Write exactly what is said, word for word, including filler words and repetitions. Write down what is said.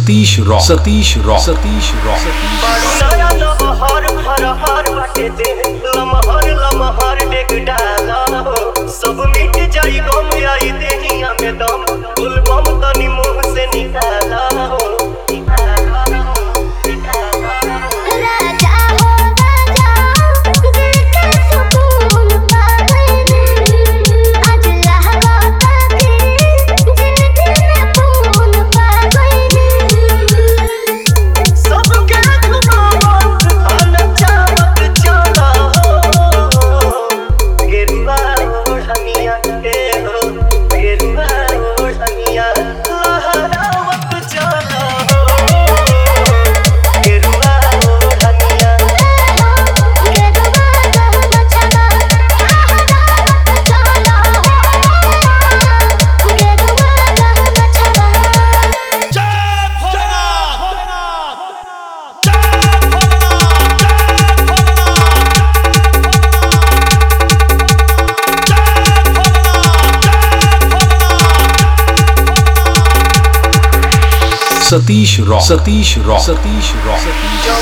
Satish rock Satish rock Satish rock नया लमहर फरहर बाटे दे लमहर लमहर डेग डाला हो सब मिट जाई गम आई देहिया में दम फूल बम तनी मुंह से निकाला हो Satish rock Satish rock Satish rock Satish